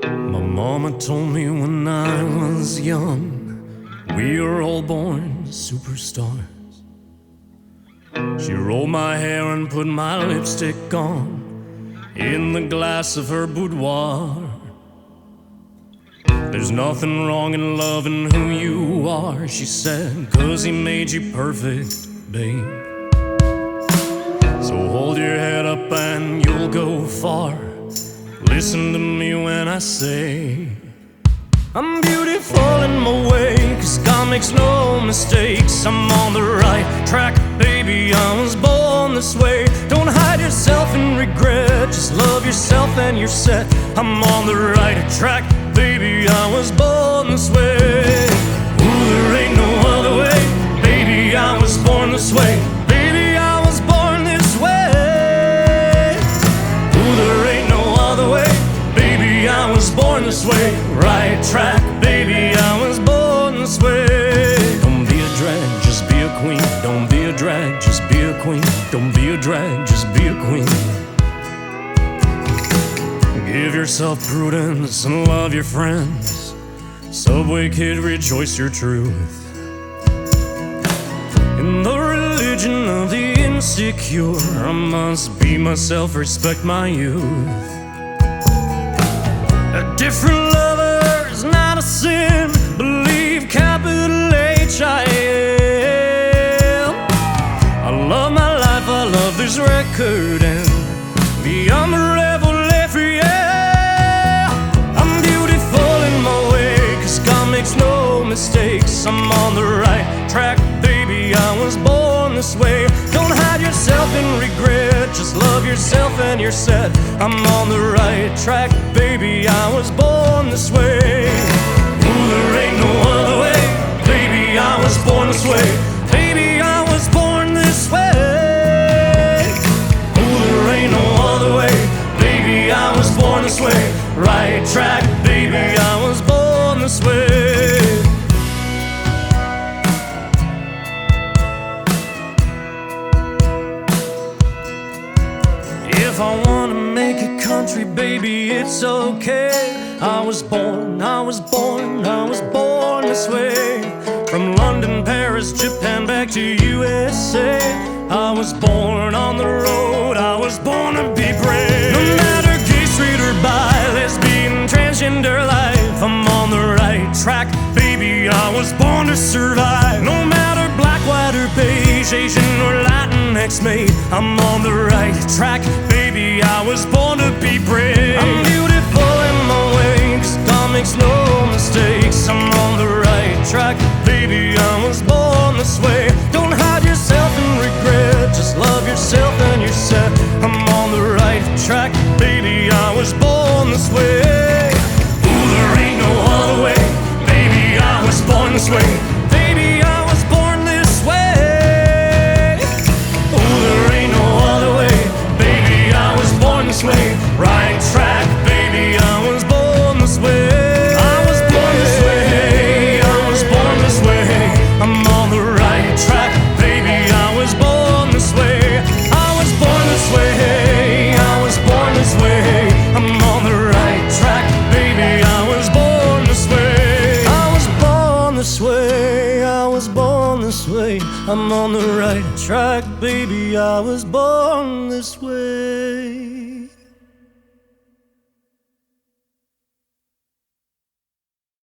My mama told me when I was young, we are all born superstars. She rolled my hair and put my lipstick on in the glass of her boudoir. There's nothing wrong in loving who you are, she said, 'cause he made you perfect, babe. So hold your head up and you'll go far. Listen to me when I say I'm beautiful in my way, 'cause God makes no mistakes. I'm on the right track, baby, I was born this way. Don't hide yourself in regret, just love yourself and you're set. I'm on the right track, baby, I was born this way. Ooh, there ain't no other way, baby, I was born this way. Baby, I was born this way. Ooh, there ain't no other way, baby, I was born this way. Right track, baby, I was born this way. Don't be a drag, just be a queen. Don't be a drag, just be a queen. Don't be a drag, just be a queen. Give yourself prudence and love your friends. Subway kid, rejoice your truth. In the religion of the insecure, I must be myself, respect my youth. A different lover is not a sin, believe capital H-I-M. I love my life, I love this record, and I'm a rebel every year. I'm beautiful in my way, 'cause God makes no mistakes. I'm on the right track, baby, I was born this way. Don't hide yourself in regret, just love yourself and you're set. I'm on the right track, baby, I was born this way. Ooh, there ain't no other way, baby, I was born this way. Baby, I was born this way. Ooh, there ain't no other way, baby, I was born this way. Right track, baby, I was born this way. If I wanna make it country, baby, it's okay. I was born this way. From London, Paris, Japan, back to USA. I was born on the road, I was born to be brave. No matter gay, straight or bi, lesbian, transgender life, I'm on the right track, baby, I was born to survive. No matter black, white or beige, Asian or Latinx mate, I'm on the right track, baby, I was born to be brave. I'm beautiful in my way, 'cause God makes no mistakes. I'm on the right track, baby, I was born this way. Don't hide yourself in regret, just love yourself and you're set. I'm on the right track, baby, I was born this way. Ooh, there ain't no other way, baby, I was born this way. Baby, I was born this way. Ooh, there ain't no other way, baby, I was born this way. Right track, baby, I was born this way. I was born this way, I was born this way. I'm on the right track, baby, I was born this way. I was born this way, I was born this way. I'm on the right track, baby, I was born this way. I was born this way, I was born this way. I'm on the right track, baby, I was born this way.